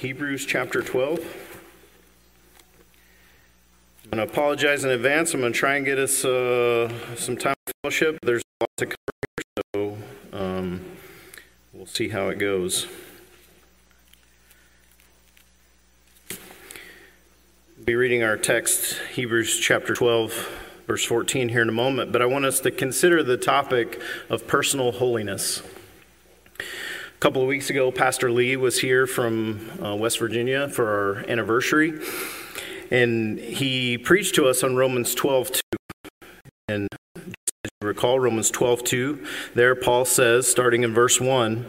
Hebrews chapter 12. I'm going to apologize in advance. I'm going to try and get us some time of fellowship. There's a lot to cover here, so we'll see how it goes. We'll be reading our text, Hebrews chapter 12, verse 14 here in a moment, but I want us to consider the topic of personal holiness. A couple of weeks ago, Pastor Lee was here from West Virginia for our anniversary, and he preached to us on Romans 12:2. And as you recall, Romans 12:2, there Paul says, starting in verse 1,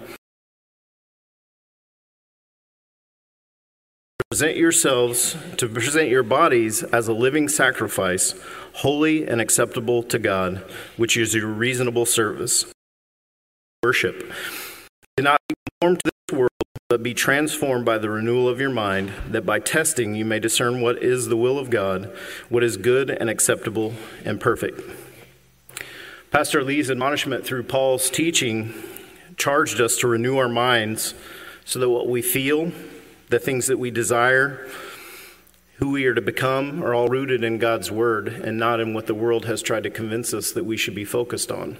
present your bodies as a living sacrifice, holy and acceptable to God, which is your reasonable service. Worship. Do not be conformed to this world, but be transformed by the renewal of your mind, that by testing you may discern what is the will of God, what is good and acceptable and perfect. Pastor Lee's admonishment through Paul's teaching charged us to renew our minds so that what we feel, the things that we desire, who we are to become, are all rooted in God's word and not in what the world has tried to convince us that we should be focused on.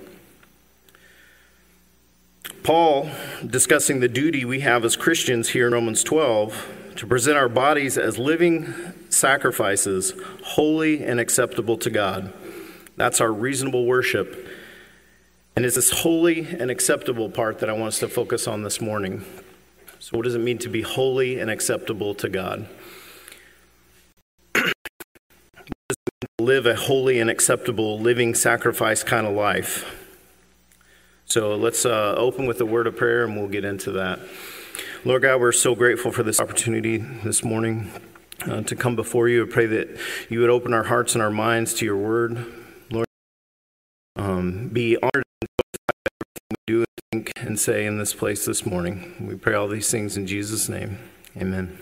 Paul, discussing the duty we have as Christians here in Romans 12, to present our bodies as living sacrifices, holy and acceptable to God. That's our reasonable worship. And it's this holy and acceptable part that I want us to focus on this morning. So what does it mean to be holy and acceptable to God? What does it mean to live a holy and acceptable living sacrifice kind of life? So let's open with a word of prayer and we'll get into that. Lord God, we're so grateful for this opportunity this morning to come before you. I pray that you would open our hearts and our minds to your word. Lord, be honored in everything we do and think and say in this place this morning. We pray all these things in Jesus' name. Amen.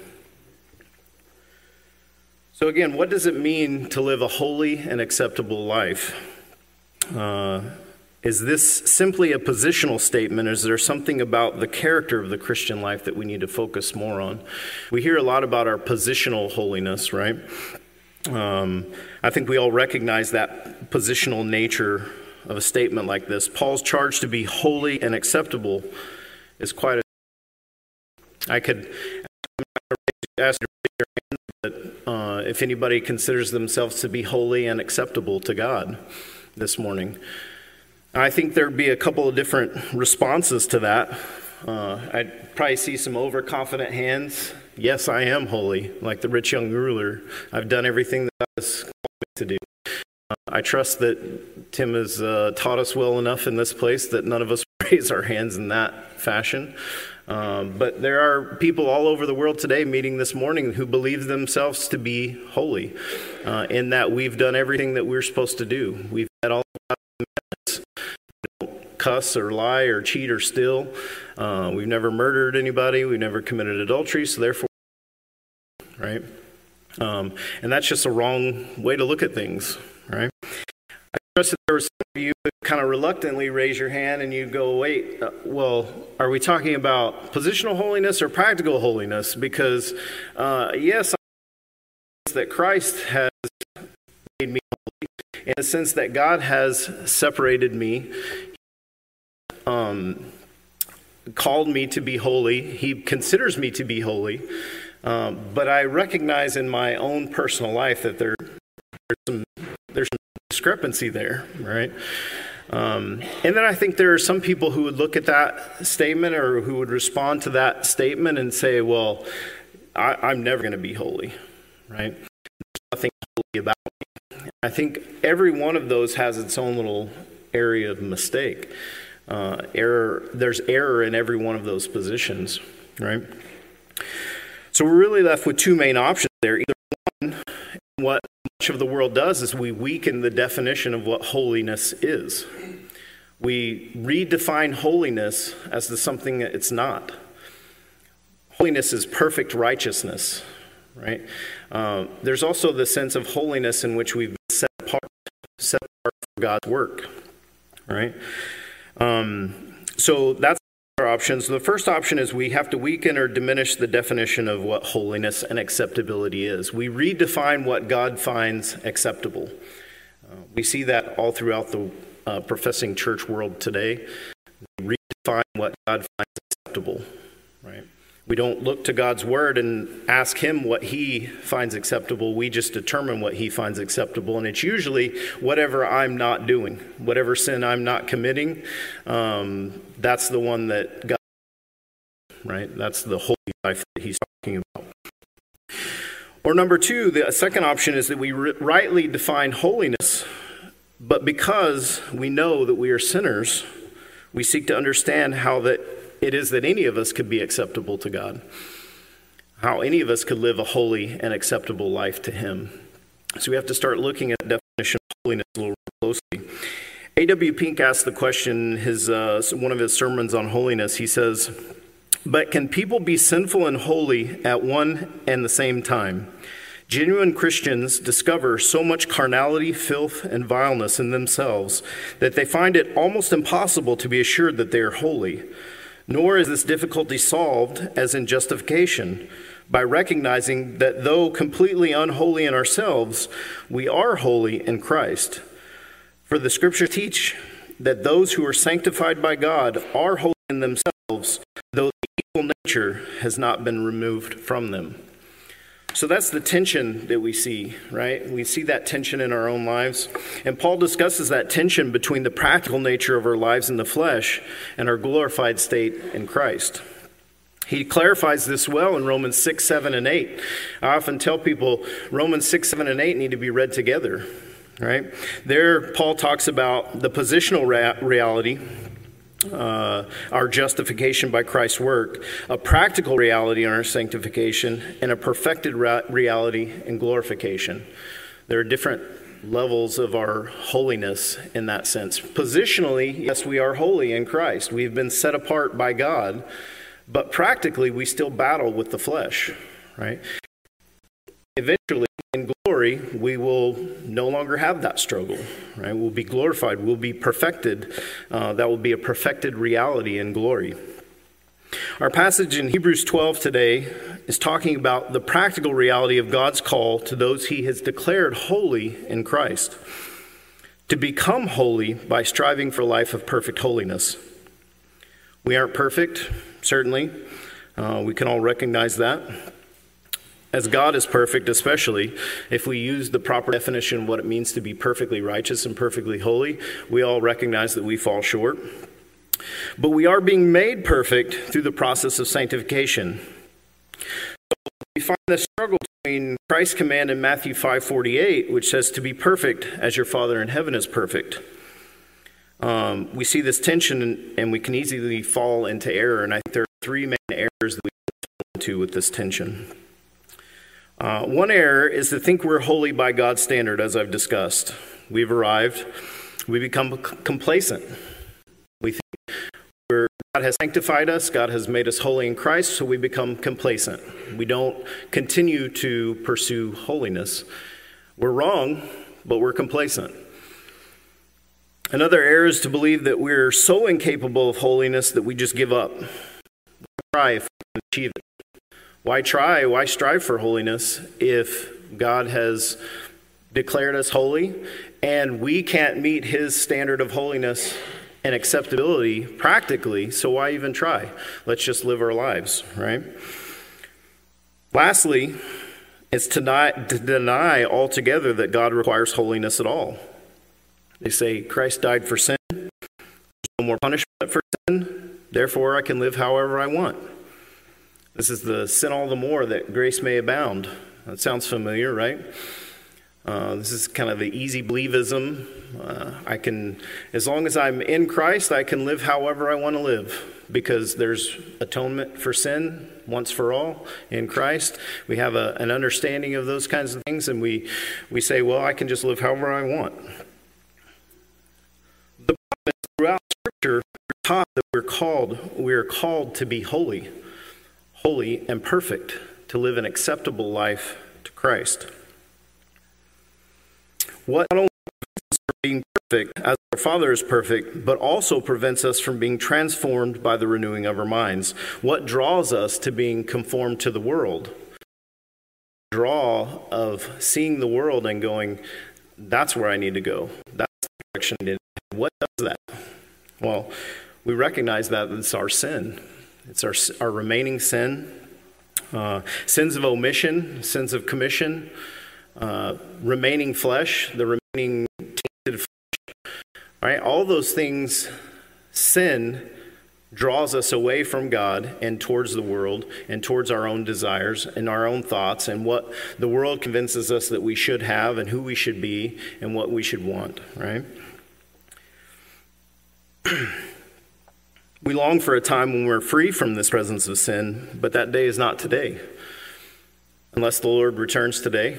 So again, what does it mean to live a holy and acceptable life? Is this simply a positional statement, or is there something about the character of the Christian life that we need to focus more on? We hear a lot about our positional holiness, right? I think we all recognize that positional nature of a statement like this. Paul's charge to be holy and acceptable is quite a... I'm not going to ask you to raise your hand, but if anybody considers themselves to be holy and acceptable to God this morning. I think there'd be a couple of different responses to that. I'd probably see some overconfident hands. Yes, I am holy, like the rich young ruler. I've done everything that God has called me to do. I trust that Tim has taught us well enough in this place that none of us raise our hands in that fashion. But there are people all over the world today meeting this morning who believe themselves to be holy, in that we've done everything that we're supposed to do. We've had all the cuss or lie or cheat or steal. We've never murdered anybody. We've never committed adultery. So therefore, right? And that's just a wrong way to look at things, right? I trust that there were some of you who kind of reluctantly raise your hand and you go, wait, well, are we talking about positional holiness or practical holiness? Because, yes, I that Christ has made me holy in the sense that God has separated me, called me to be holy. He considers me to be holy. But I recognize in my own personal life that there's some discrepancy there, right? And then I think there are some people who would look at that statement or who would respond to that statement and say, well, I'm never going to be holy, right? There's nothing holy about me. I think every one of those has its own little area of mistake. There's error in every one of those positions, right? So we're really left with two main options there. Either one, what much of the world does is we weaken the definition of what holiness is. We redefine holiness as something that it's not. Holiness is perfect righteousness, right? There's also the sense of holiness in which we've been set apart for God's work, right? So that's our options. The first option is we have to weaken or diminish the definition of what holiness and acceptability is. We redefine what God finds acceptable. We see that all throughout the professing church world today. We redefine what God finds acceptable, right? We don't look to God's word and ask him what he finds acceptable. We just determine what he finds acceptable. And it's usually whatever I'm not doing, whatever sin I'm not committing. That's the one that God, right? That's the holy life that he's talking about. Or number two, the second option is that we rightly define holiness, but because we know that we are sinners, we seek to understand how that it is that any of us could be acceptable to God, how any of us could live a holy and acceptable life to him. So we have to start looking at the definition of holiness a little more closely. A.W. Pink asked the question in one of his sermons on holiness. He says, "But can people be sinful and holy at one and the same time? Genuine Christians discover so much carnality, filth, and vileness in themselves that they find it almost impossible to be assured that they are holy. Nor is this difficulty solved, as in justification, by recognizing that though completely unholy in ourselves, we are holy in Christ. For the scriptures teach that those who are sanctified by God are holy in themselves, though the evil nature has not been removed from them." So that's the tension that we see, right? We see that tension in our own lives. And Paul discusses that tension between the practical nature of our lives in the flesh and our glorified state in Christ. He clarifies this well in Romans 6, 7, and 8. I often tell people Romans 6, 7, and 8 need to be read together, right? There, Paul talks about the positional reality, our justification by Christ's work, a practical reality in our sanctification, and a perfected reality in glorification. There are different levels of our holiness in that sense. Positionally, yes, we are holy in Christ. We've been set apart by God, but practically we still battle with the flesh, right? Eventually, in glory, we will no longer have that struggle, right? We'll be glorified. We'll be perfected. That will be a perfected reality in glory. Our passage in Hebrews 12 today is talking about the practical reality of God's call to those he has declared holy in Christ, to become holy by striving for a life of perfect holiness. We aren't perfect, certainly. We can all recognize that. As God is perfect, especially, if we use the proper definition of what it means to be perfectly righteous and perfectly holy, we all recognize that we fall short. But we are being made perfect through the process of sanctification. So we find the struggle between Christ's command in Matthew 5:48, which says to be perfect as your Father in heaven is perfect. We see this tension and we can easily fall into error. And I think there are three main errors that we fall into with this tension. One error is to think we're holy by God's standard, as I've discussed. We've arrived. We become complacent. We think God has sanctified us. God has made us holy in Christ, so we become complacent. We don't continue to pursue holiness. We're wrong, but we're complacent. Another error is to believe that we're so incapable of holiness that we just give up. Why try if we can achieve it? Why try? Why strive for holiness if God has declared us holy and we can't meet his standard of holiness and acceptability practically, so why even try? Let's just live our lives, right? Lastly, it's to deny altogether that God requires holiness at all. They say Christ died for sin, there's no more punishment for sin, therefore I can live however I want. This is the sin all the more that grace may abound. That sounds familiar, right? This is kind of the easy believism. As long as I'm in Christ, I can live however I want to live because there's atonement for sin once for all in Christ. We have an understanding of those kinds of things, and we say, well, I can just live however I want. The problem is throughout Scripture, we're taught that we are called to be holy and perfect, to live an acceptable life to Christ. What not only for being perfect as our Father is perfect, but also prevents us from being transformed by the renewing of our minds. What draws us to being conformed to the world? Draw of seeing the world and going, that's where I need to go. That's the direction I need to go. What does that? Well, we recognize that it's our sin. It's our remaining sin. Sins of omission, sins of commission, remaining flesh, the remaining tainted flesh. Right? All those things, sin draws us away from God and towards the world and towards our own desires and our own thoughts and what the world convinces us that we should have and who we should be and what we should want, right? We long for a time when we're free from this presence of sin, but that day is not today. Unless the Lord returns today.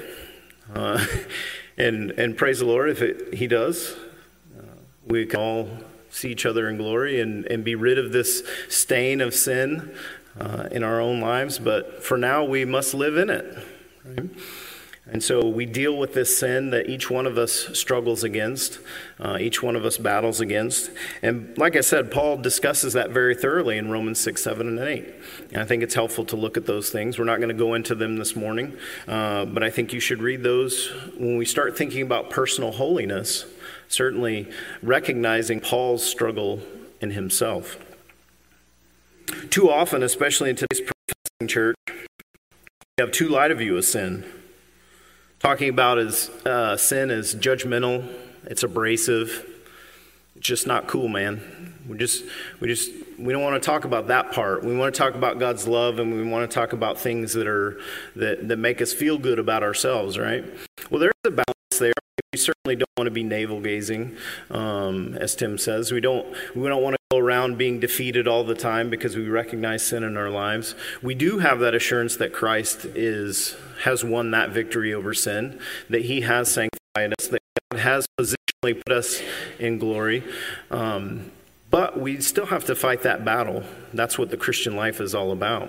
And praise the Lord if He does. We can all see each other in glory and be rid of this stain of sin in our own lives. But for now, we must live in it. Right? And so we deal with this sin that each one of us struggles against, each one of us battles against. And like I said, Paul discusses that very thoroughly in Romans 6, 7, and 8. And I think it's helpful to look at those things. We're not going to go into them this morning, but I think you should read those when we start thinking about personal holiness, certainly recognizing Paul's struggle in himself. Too often, especially in today's professing church, we have too light a view of sin. Talking about sin as judgmental, it's abrasive, it's just not cool, man. We don't want to talk about that part. We want to talk about God's love, and we want to talk about things that make us feel good about ourselves, right? Well, there's a balance there. We certainly don't want to be navel-gazing, as Tim says. We don't want to go around being defeated all the time because we recognize sin in our lives. We do have that assurance that Christ has won that victory over sin, that He has sanctified us, that God has positionally put us in glory. But we still have to fight that battle. That's what the Christian life is all about.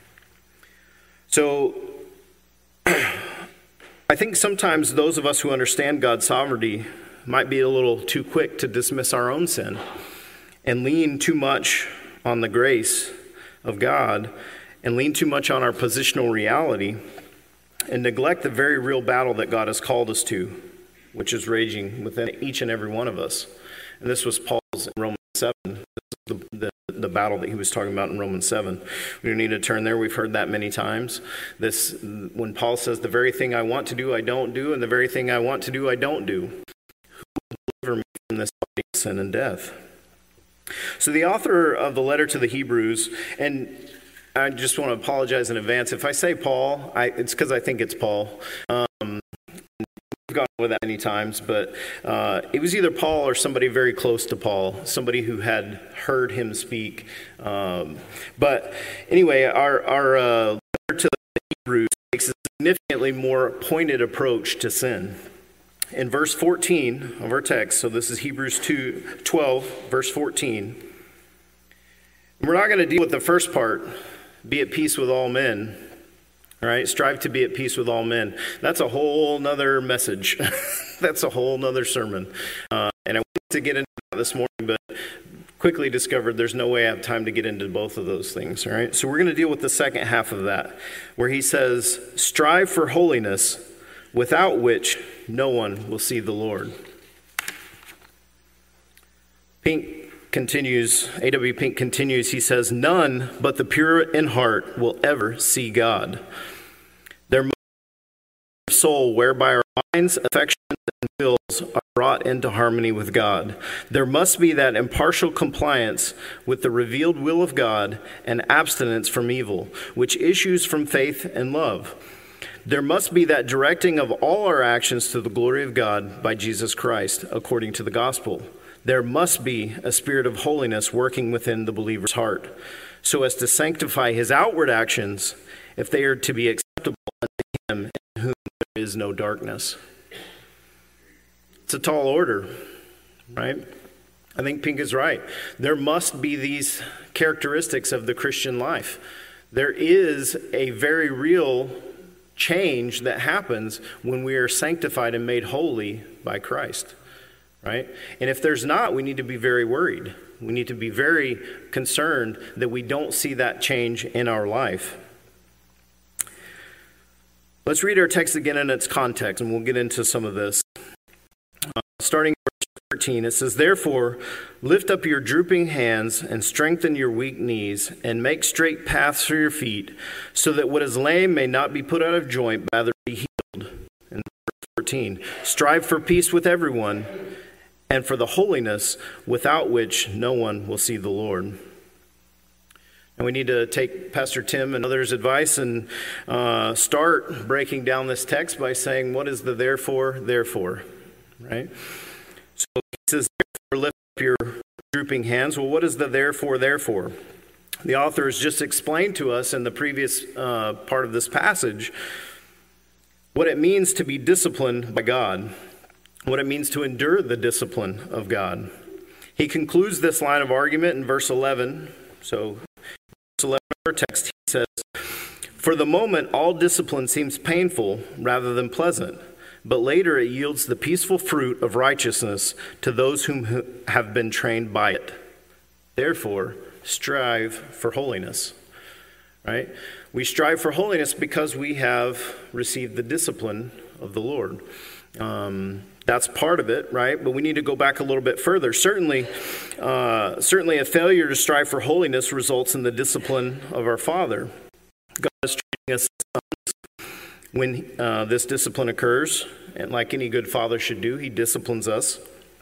So I think sometimes those of us who understand God's sovereignty might be a little too quick to dismiss our own sin and lean too much on the grace of God and lean too much on our positional reality and neglect the very real battle that God has called us to, which is raging within each and every one of us. And this was Paul's in Romans 7. This is the battle that he was talking about in Romans 7. We don't need to turn there. We've heard that many times. When Paul says, the very thing I want to do, I don't do, and the very thing I want to do, I don't do. Who will deliver me from this body of sin and death? So the author of the letter to the Hebrews, and I just want to apologize in advance. If I say Paul, it's because I think it's Paul. We've gone over that many times, but it was either Paul or somebody very close to Paul, somebody who had heard him speak. But anyway, our letter to the Hebrews takes a significantly more pointed approach to sin. In verse 14 of our text, so this is Hebrews 12, verse 14. We're not going to deal with the first part, be at peace with all men. All right, strive to be at peace with all men. That's a whole nother message. That's a whole nother sermon. And I wanted to get into that this morning, but quickly discovered there's no way I have time to get into both of those things. All right, so we're going to deal with the second half of that, where he says, strive for holiness, without which no one will see the Lord. A.W. Pink continues, he says, none but the pure in heart will ever see God. Their soul whereby our minds, affections, and wills are brought into harmony with God. There must be that impartial compliance with the revealed will of God and abstinence from evil, which issues from faith and love. There must be that directing of all our actions to the glory of God by Jesus Christ, according to the gospel. There must be a spirit of holiness working within the believer's heart, so as to sanctify his outward actions if they are to be acceptable unto him in whom there is no darkness. It's a tall order, right? I think Pink is right. There must be these characteristics of the Christian life. There is a very real change that happens when we are sanctified and made holy by Christ. right? And if there's not, we need to be very worried. We need to be very concerned that we don't see that change in our life. Let's read our text again in its context, and we'll get into some of this. Starting in verse 13, it says, "Therefore, lift up your drooping hands and strengthen your weak knees, and make straight paths for your feet, so that what is lame may not be put out of joint, but rather be healed." In verse 14, "Strive for peace with everyone, and for the holiness without which no one will see the Lord." And we need to take Pastor Tim and others' advice and start breaking down this text by saying, what is the therefore, right? So he says, "Therefore lift up your drooping hands." Well, what is the therefore? The author has just explained to us in the previous part of this passage what it means to be disciplined by God, what it means to endure the discipline of God. He concludes this line of argument in verse 11. So, verse 11 of our text, he says, "For the moment, all discipline seems painful rather than pleasant, but later it yields the peaceful fruit of righteousness to those whom have been trained by it. Therefore, strive for holiness." Right? We strive for holiness because we have received the discipline of the Lord. That's part of it, right? But we need to go back a little bit further. Certainly a failure to strive for holiness results in the discipline of our Father. God is treating us as sons when this discipline occurs, and like any good father should do, he disciplines us.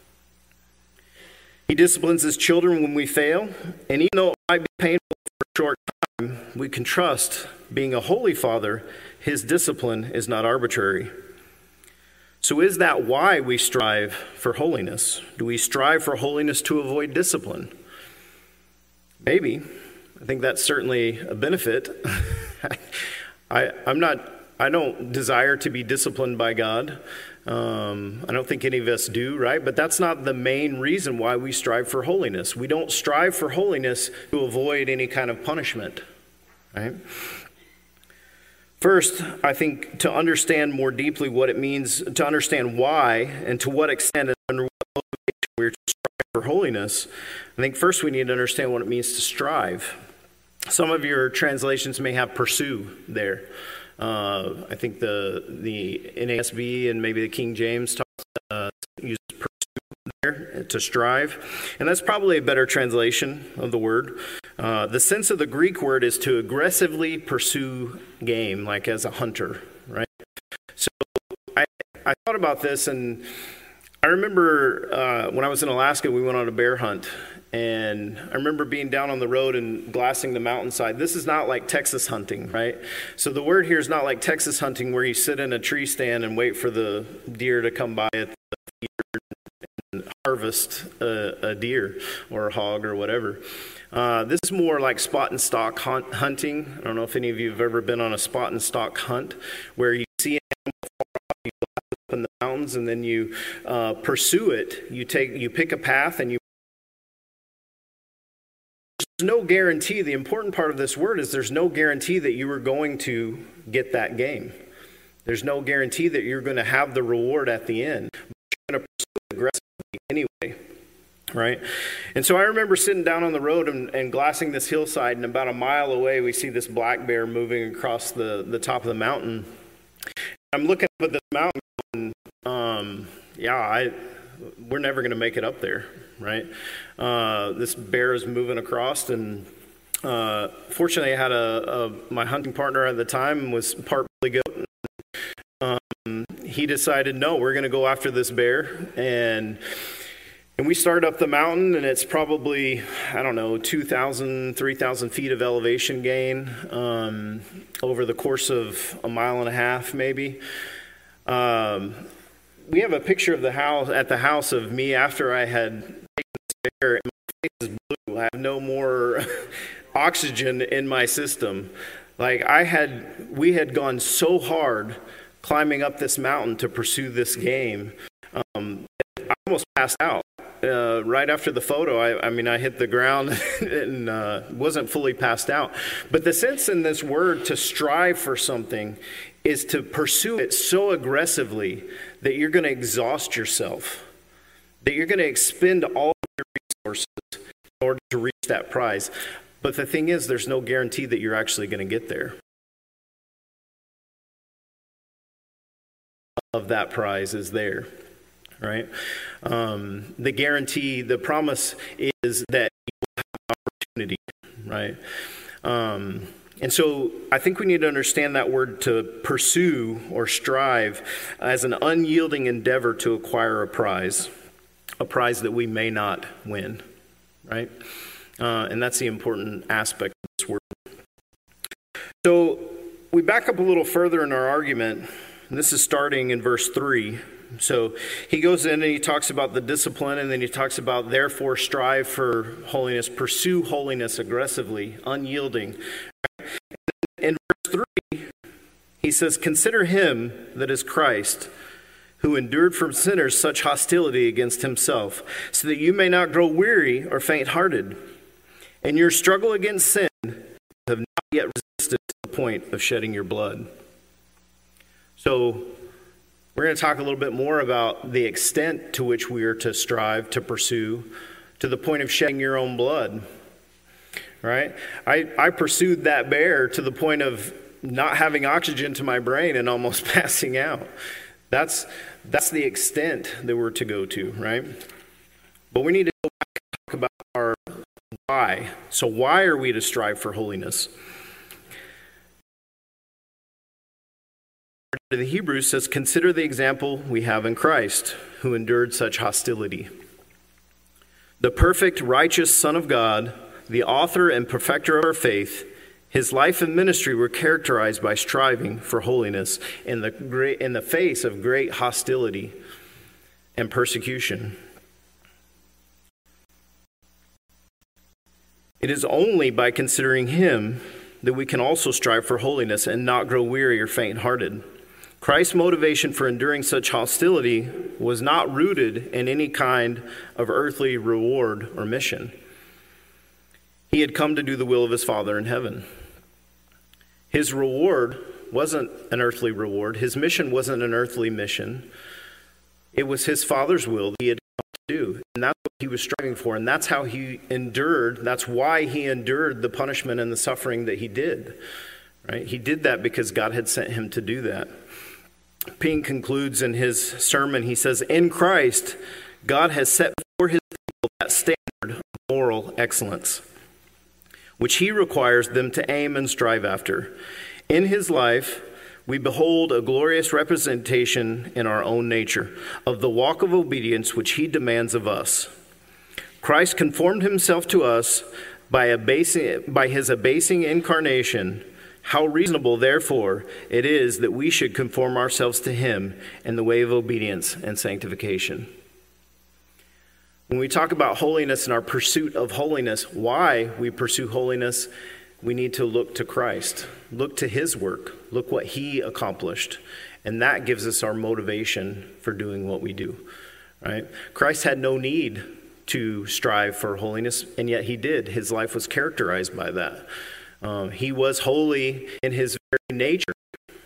He disciplines his children when we fail, and even though it might be painful for a short time, we can trust, being a holy Father, his discipline is not arbitrary. So is that why we strive for holiness? Do we strive for holiness to avoid discipline? Maybe. I think that's certainly a benefit. I don't desire to be disciplined by God. I don't think any of us do, right? But that's not the main reason why we strive for holiness. We don't strive for holiness to avoid any kind of punishment, right? First, I think to understand more deeply what it means, to understand why and to what extent and under what motivation we're to strive for holiness, I think first we need to understand what it means to strive. Some of your translations may have pursue there. I think the NASB and maybe the King James uses pursue there to strive. And that's probably a better translation of the word. The sense of the Greek word is to aggressively pursue game, like as a hunter, right? So I thought about this, and I remember when I was in Alaska, we went on a bear hunt. And I remember being down on the road and glassing the mountainside. This is not like Texas hunting, right? So the word here is not like Texas hunting where you sit in a tree stand and wait for the deer to come by at the feeder and harvest a deer or a hog or whatever. This is more like spot and stalk hunting. I don't know if any of you have ever been on a spot and stalk hunt where you see an animal far off, you blast up in the mountains, and then you pursue it. You pick a path and you. There's no guarantee. The important part of this word is there's no guarantee that you are going to get that game. There's no guarantee that you're going to have the reward at the end. But you're going to pursue it aggressively anyway, right? And so I remember sitting down on the road and glassing this hillside, and about a mile away we see this black bear moving across the top of the mountain. I'm looking up at this mountain and we're never going to make it up there, right? This bear is moving across, and fortunately I had my hunting partner at the time was part billy goat. He decided, no, we're going to go after this bear, and we started up the mountain, and it's probably, 2,000, 3,000 feet of elevation gain over the course of a mile and a half, maybe. We have a picture of the house of me after I had taken this bear, and my face is blue. I have no more oxygen in my system. Like we had gone so hard climbing up this mountain to pursue this game. I almost passed out. Right after the photo, I hit the ground and wasn't fully passed out. But the sense in this word to strive for something is to pursue it so aggressively that you're going to exhaust yourself, that you're going to expend all of your resources in order to reach that prize. But the thing is, there's no guarantee that you're actually going to get there. Of that prize is there, right? The guarantee, the promise is that you will have opportunity, right? And so I think we need to understand that word to pursue or strive as an unyielding endeavor to acquire a prize that we may not win, right? And that's the important aspect of this word. So we back up a little further in our argument, and this is starting in verse 3. So he goes in and he talks about the discipline, and then he talks about therefore strive for holiness, pursue holiness aggressively, unyielding. In verse 3, he says, consider him that is Christ, who endured from sinners such hostility against himself, so that you may not grow weary or faint-hearted. In your struggle against sin, you have not yet resisted to the point of shedding your blood. So we're going to talk a little bit more about the extent to which we are to strive, to pursue, to the point of shedding your own blood. Right? I pursued that bear to the point of not having oxygen to my brain and almost passing out. That's the extent that we're to go to, right? But we need to go back and talk about our why. So why are we to strive for holiness? The Hebrews says, consider the example we have in Christ, who endured such hostility. The perfect, righteous Son of God, the author and perfecter of our faith, his life and ministry were characterized by striving for holiness in the face of great hostility and persecution. It is only by considering him that we can also strive for holiness and not grow weary or faint-hearted. Christ's motivation for enduring such hostility was not rooted in any kind of earthly reward or mission. He had come to do the will of his Father in heaven. His reward wasn't an earthly reward. His mission wasn't an earthly mission. It was his Father's will that he had come to do. And that's what he was striving for. And that's how he endured. That's why he endured the punishment and the suffering that he did. Right? He did that because God had sent him to do that. Pink concludes in his sermon, he says, in Christ, God has set before his people that standard of moral excellence, which he requires them to aim and strive after. In his life, we behold a glorious representation in our own nature of the walk of obedience which he demands of us. Christ conformed himself to us by his abasing incarnation. How reasonable, therefore, it is that we should conform ourselves to him in the way of obedience and sanctification. When we talk about holiness and our pursuit of holiness, why we pursue holiness, we need to look to Christ, look to his work, look what he accomplished. And that gives us our motivation for doing what we do, right? Christ had no need to strive for holiness, and yet he did. His life was characterized by that. He was holy in his very nature,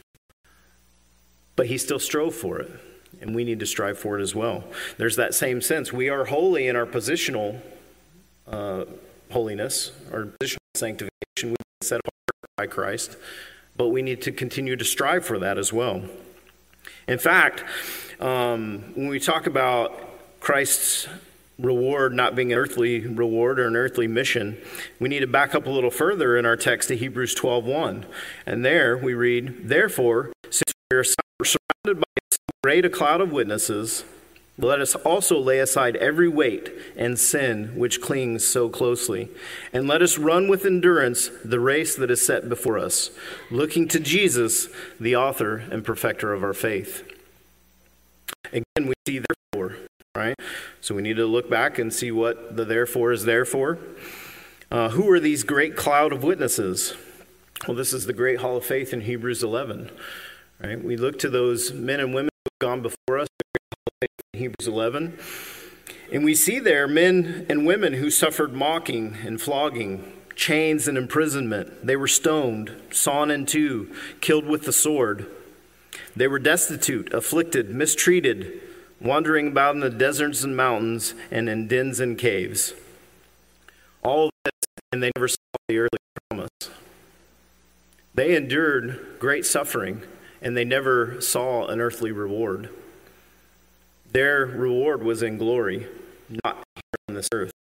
but he still strove for it. And we need to strive for it as well. There's that same sense. We are holy in our positional holiness, our positional sanctification. We've been set apart by Christ, but we need to continue to strive for that as well. In fact, when we talk about Christ's reward not being an earthly reward or an earthly mission, we need to back up a little further in our text to Hebrews 12:1. And there we read, therefore, since we are surrounded by so great a cloud of witnesses, let us also lay aside every weight and sin which clings so closely, and let us run with endurance the race that is set before us, looking to Jesus, the author and perfecter of our faith. Again, we see therefore, right? So we need to look back and see what the therefore is there for. Who are these great cloud of witnesses? Well, this is the great hall of faith in Hebrews 11, right? We look to those men and women who have gone before us, the great hall of faith in Hebrews 11, and we see there men and women who suffered mocking and flogging, chains and imprisonment. They were stoned, sawn in two, killed with the sword. They were destitute, afflicted, mistreated, wandering about in the deserts and mountains and in dens and caves. All of this, and they never saw the earthly promise. They endured great suffering, and they never saw an earthly reward. Their reward was in glory, not here on this earth.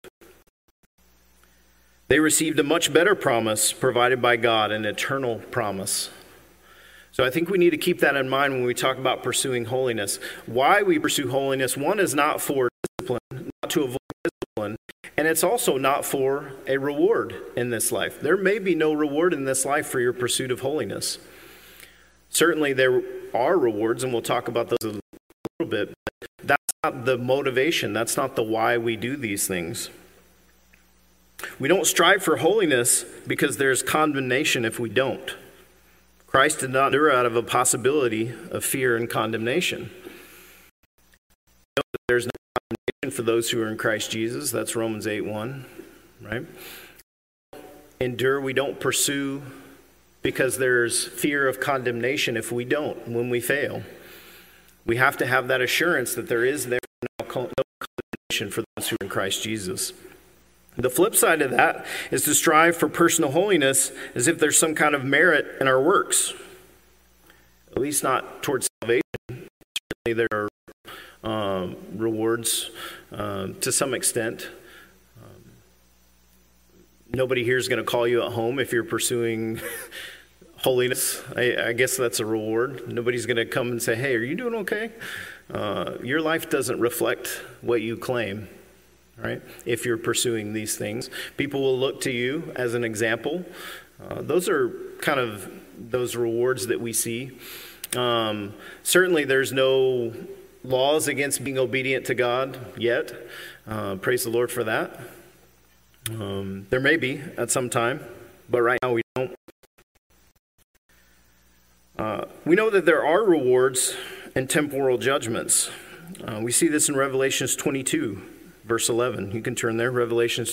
They received a much better promise provided by God, an eternal promise. So I think we need to keep that in mind when we talk about pursuing holiness. Why we pursue holiness, one is not for discipline, not to avoid discipline, and it's also not for a reward in this life. There may be no reward in this life for your pursuit of holiness. Certainly there are rewards, and we'll talk about those a little bit, but that's not the motivation. That's not the why we do these things. We don't strive for holiness because there's condemnation if we don't. Christ did not endure out of a possibility of fear and condemnation. There's no condemnation for those who are in Christ Jesus. That's Romans 8:1, right? Endure, we don't pursue because there's fear of condemnation if we don't, when we fail. We have to have that assurance that there is no condemnation for those who are in Christ Jesus. The flip side of that is to strive for personal holiness as if there's some kind of merit in our works. At least not towards salvation. Certainly there are rewards to some extent. Nobody here is going to call you at home if you're pursuing holiness. I guess that's a reward. Nobody's going to come and say, hey, are you doing okay? Your life doesn't reflect what you claim. Right? If you're pursuing these things, people will look to you as an example. Those are kind of those rewards that we see. Certainly there's no laws against being obedient to God yet. Praise the Lord for that. There may be at some time, but right now we don't. We know that there are rewards and temporal judgments. We see this in Revelations 22. Verse 11, you can turn there, Revelation,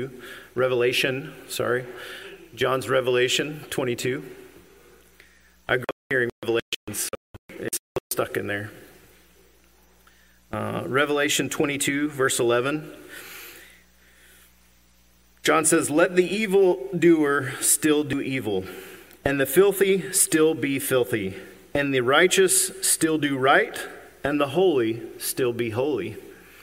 John's Revelation 22. I grew up hearing Revelation, so it's stuck in there. Revelation 22, verse 11. John says, let the evildoer still do evil, and the filthy still be filthy, and the righteous still do right, and the holy still be holy.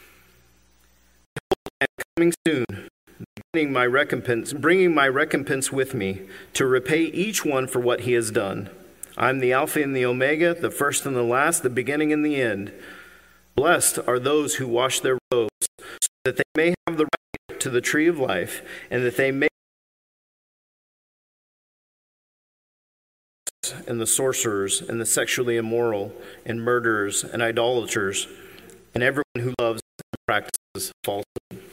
Coming soon, bringing my recompense with me, to repay each one for what he has done. I'm the Alpha and the Omega, the first and the last, the beginning and the end. Blessed are those who wash their robes, so that they may have the right to the tree of life, and that they may and the sorcerers, and the sexually immoral, and murderers, and idolaters, and everyone who loves and practices falsehood.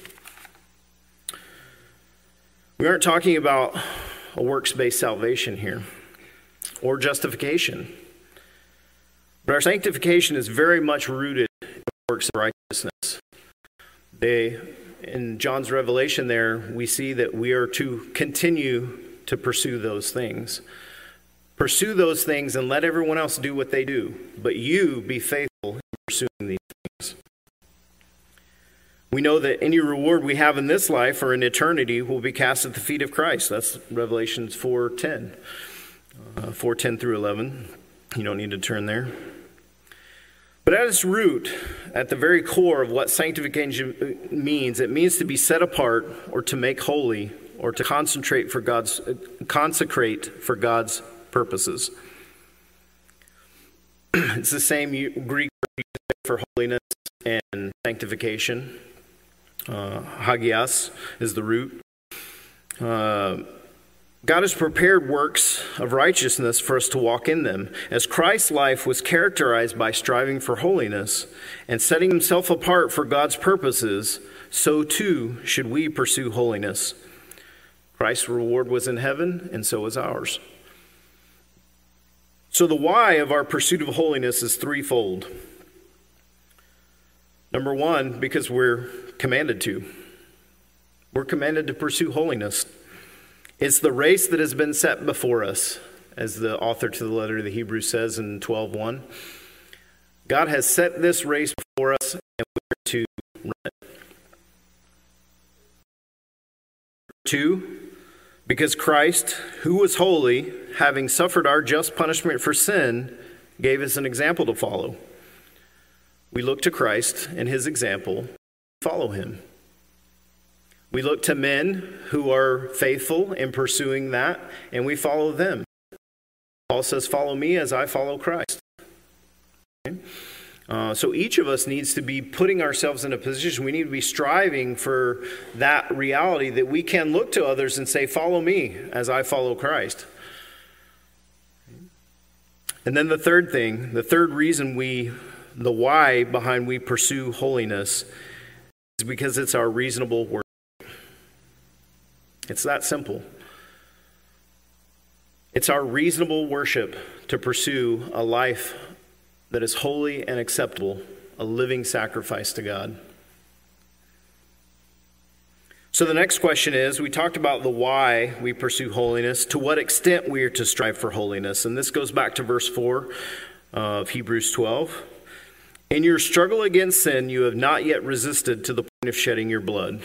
We aren't talking about a works-based salvation here, or justification. But our sanctification is very much rooted in works of righteousness. In John's Revelation there, we see that we are to continue to pursue those things. Pursue those things and let everyone else do what they do. But you be faithful in pursuing these things. We know that any reward we have in this life or in eternity will be cast at the feet of Christ. That's Revelation 4:10. 4:10 through 11. You don't need to turn there. But at its root, at the very core of what sanctification means, it means to be set apart or to make holy or to consecrate for God's purposes. It's the same Greek word for holiness and sanctification. Hagios is the root. God has prepared works of righteousness for us to walk in them. As Christ's life was characterized by striving for holiness and setting himself apart for God's purposes, so too should we pursue holiness. Christ's reward was in heaven, and so is ours. So the why of our pursuit of holiness is threefold. Number one, because we're commanded to. We're commanded to pursue holiness. It's the race that has been set before us, as the author to the letter of the Hebrews says in 12:1. God has set this race before us, and we're to run it. 2, because Christ, who was holy, having suffered our just punishment for sin, gave us an example to follow. We look to Christ and his example, follow him. We look to men who are faithful in pursuing that, and we follow them. Paul says, follow me as I follow Christ. Okay? So each of us needs to be putting ourselves in a position. We need to be striving for that reality that we can look to others and say, follow me as I follow Christ. And then the third thing, the third reason the why behind we pursue holiness is because it's our reasonable worship. It's that simple. It's our reasonable worship to pursue a life that is holy and acceptable, a living sacrifice to God. So the next question is, we talked about the why we pursue holiness, to what extent we are to strive for holiness. And this goes back to verse 4 of Hebrews 12. In your struggle against sin, you have not yet resisted to the point of shedding your blood.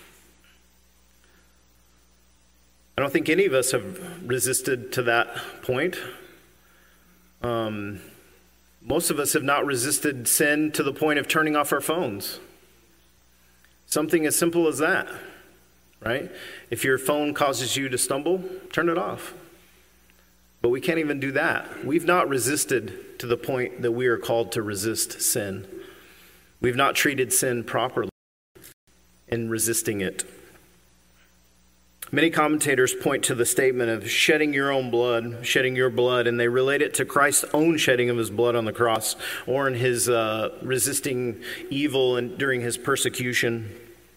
I don't think any of us have resisted to that point. Most of us have not resisted sin to the point of turning off our phones. Something as simple as that, right? If your phone causes you to stumble, turn it off. But we can't even do that. We've not resisted to the point that we are called to resist sin. We've not treated sin properly in resisting it. Many commentators point to the statement of shedding your blood, and they relate it to Christ's own shedding of his blood on the cross, or in his resisting evil and during his persecution,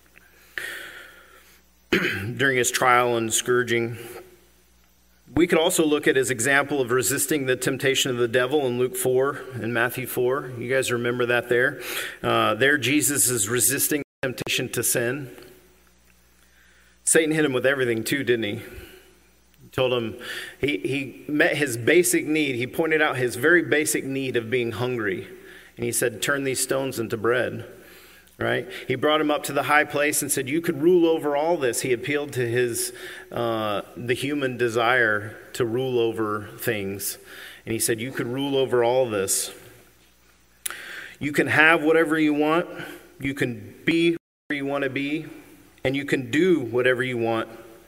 during his trial and scourging. We could also look at his example of resisting the temptation of the devil in Luke 4 and Matthew 4. You guys remember that there? There Jesus is resisting temptation to sin. Satan hit him with everything too, didn't he? He told him, he met his basic need. He pointed out his very basic need of being hungry. And he said, turn these stones into bread, right? He brought him up to the high place and said, you could rule over all this. He appealed to the human desire to rule over things. And he said, you could rule over all this. You can have whatever you want. You can be where you want to be. And you can do whatever you want.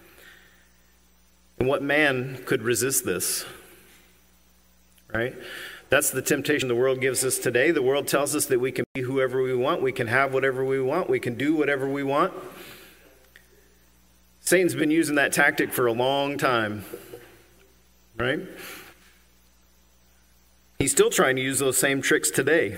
And what man could resist this? Right? That's the temptation the world gives us today. The world tells us that we can be whoever we want. We can have whatever we want. We can do whatever we want. Satan's been using that tactic for a long time. Right? He's still trying to use those same tricks today.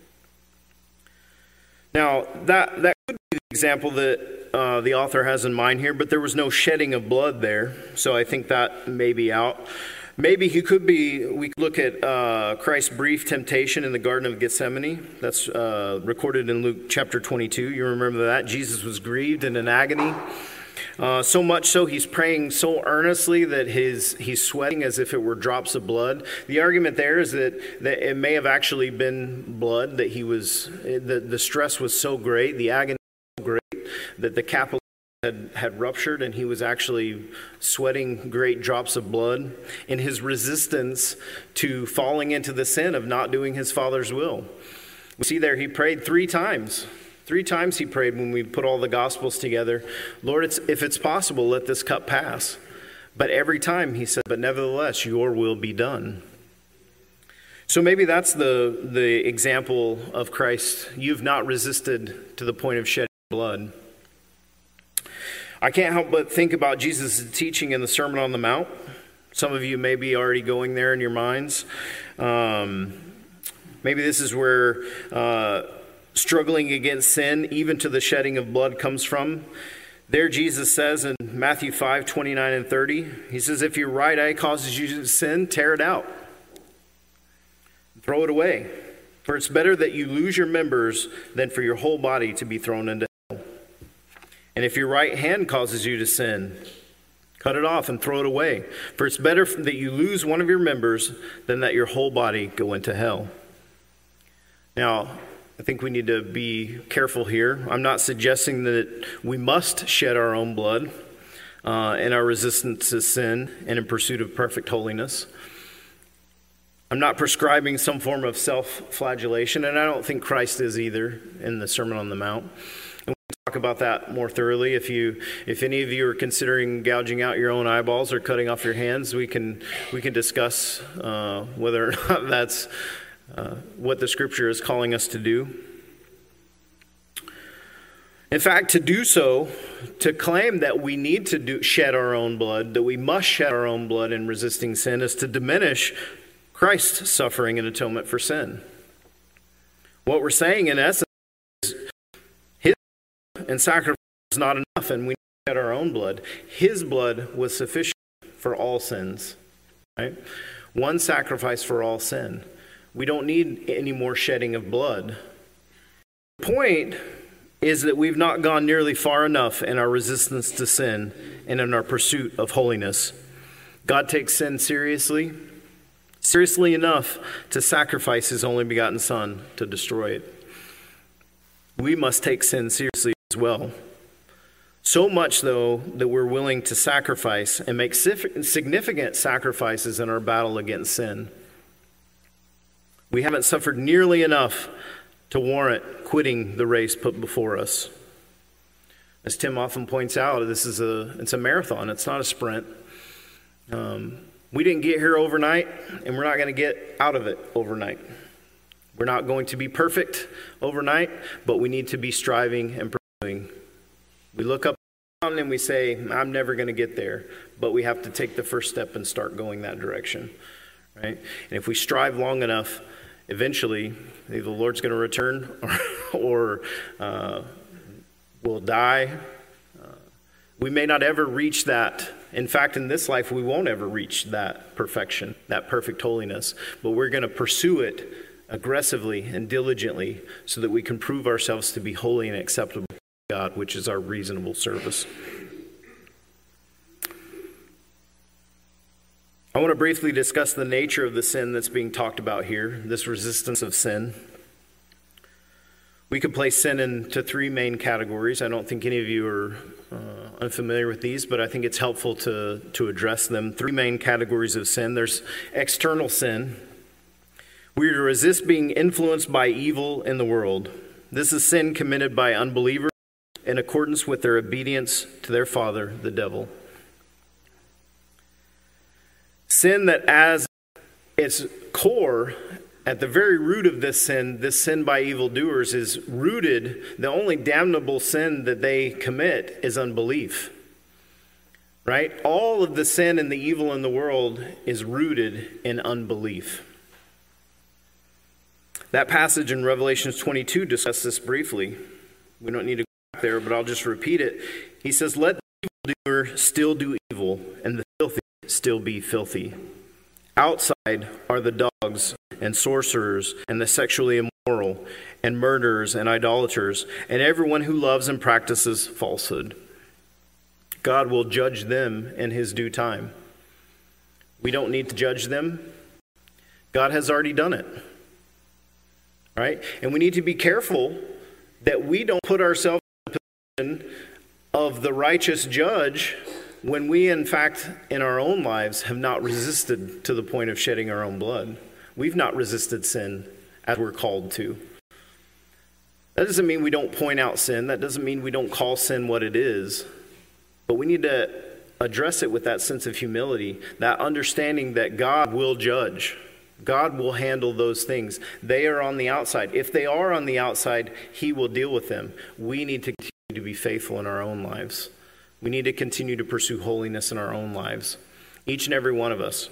Now, that could be the example that the author has in mind here, but there was no shedding of blood there, so I think that may be out. Maybe we could look at Christ's brief temptation in the Garden of Gethsemane. That's recorded in Luke chapter 22. You remember that? Jesus was grieved and in agony. So much so, he's praying so earnestly that he's sweating as if it were drops of blood. The argument there is that it may have actually been blood, that the stress was so great, the agony was so great, that the capillary had ruptured and he was actually sweating great drops of blood in his resistance to falling into the sin of not doing his Father's will. We see there he prayed 3 times. 3 times he prayed when we put all the Gospels together, Lord, if it's possible, let this cup pass. But every time he said, but nevertheless, your will be done. So maybe that's the example of Christ. You've not resisted to the point of shedding blood. I can't help but think about Jesus' teaching in the Sermon on the Mount. Some of you may be already going there in your minds. Maybe this is where struggling against sin, even to the shedding of blood, comes from. There Jesus says in Matthew 5, 29 and 30, he says, if your right eye causes you to sin, tear it out. Throw it away. For it's better that you lose your members than for your whole body to be thrown into hell. And if your right hand causes you to sin, cut it off and throw it away. For it's better that you lose one of your members than that your whole body go into hell. Now, I think we need to be careful here. I'm not suggesting that we must shed our own blood in our resistance to sin and in pursuit of perfect holiness. I'm not prescribing some form of self-flagellation, and I don't think Christ is either in the Sermon on the Mount. And we can talk about that more thoroughly. If any of you are considering gouging out your own eyeballs or cutting off your hands, we can discuss whether or not that's what the Scripture is calling us to do. In fact, to do so, to claim that we need to shed our own blood, that we must shed our own blood in resisting sin, is to diminish Christ's suffering and atonement for sin. What we're saying in essence is his blood and sacrifice is not enough, and we need to shed our own blood. His blood was sufficient for all sins. Right? One sacrifice for all sin. We don't need any more shedding of blood. The point is that we've not gone nearly far enough in our resistance to sin and in our pursuit of holiness. God takes sin seriously enough to sacrifice his only begotten Son to destroy it. We must take sin seriously as well. So much, though, that we're willing to sacrifice and make significant sacrifices in our battle against sin. We haven't suffered nearly enough to warrant quitting the race put before us. As Tim often points out, it's a marathon. It's not a sprint. We didn't get here overnight, and we're not going to get out of it overnight. We're not going to be perfect overnight, but we need to be striving and pursuing. We look up and we say, I'm never going to get there, but we have to take the first step and start going that direction. Right? And if we strive long enough, eventually, either the Lord's going to return or we'll die. We may not ever reach that. In fact, in this life, we won't ever reach that perfection, that perfect holiness. But we're going to pursue it aggressively and diligently so that we can prove ourselves to be holy and acceptable to God, which is our reasonable service. I want to briefly discuss the nature of the sin that's being talked about here, this resistance of sin. We could place sin into three main categories. I don't think any of you are unfamiliar with these, but I think it's helpful to address them. Three main categories of sin. There's external sin. We are to resist being influenced by evil in the world. This is sin committed by unbelievers in accordance with their obedience to their father, the devil. Sin that as its core, at the very root of this sin by evildoers is rooted, the only damnable sin that they commit is unbelief. Right? All of the sin and the evil in the world is rooted in unbelief. That passage in Revelation 22 discusses this briefly. We don't need to go back there, but I'll just repeat it. He says, let the evildoer still do evil, and the filthy still be filthy. Outside are the dogs and sorcerers and the sexually immoral and murderers and idolaters and everyone who loves and practices falsehood. God will judge them in his due time. We don't need to judge them. God has already done it. Right? And we need to be careful that we don't put ourselves in the position of the righteous judge when we, in fact, in our own lives have not resisted to the point of shedding our own blood. We've not resisted sin as we're called to. That doesn't mean we don't point out sin. That doesn't mean we don't call sin what it is. But we need to address it with that sense of humility, that understanding that God will judge. God will handle those things. They are on the outside. If they are on the outside, he will deal with them. We need to continue to be faithful in our own lives. We need to continue to pursue holiness in our own lives. Each and every one of us.